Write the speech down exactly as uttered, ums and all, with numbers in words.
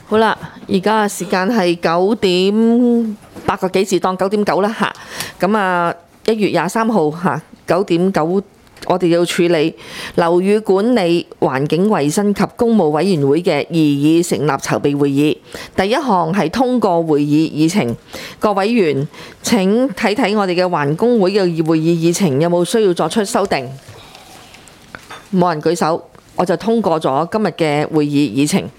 好啦，而家時間係九點八個幾字，當九點九啦嚇。咁啊，一月廿三號嚇九點九，我哋要處理樓宇管理、環境衛生及公務委員會嘅擬議成立籌備會議。第一項係通過會議議程。各委員請睇睇我哋嘅環工會嘅會議議程有冇需要作出修訂？冇人舉手，我就通過咗今日嘅會議議程。